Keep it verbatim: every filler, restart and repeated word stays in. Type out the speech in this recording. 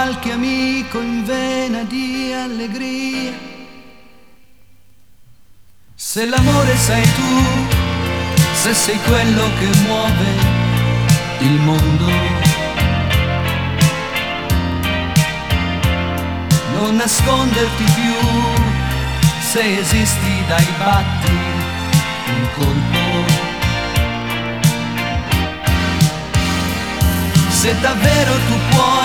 qualche amico in vena di allegria. Se l'amore sei tu, se sei quello che muove il mondo, non nasconderti più, se esisti dai batti un colpo. Se davvero tu puoi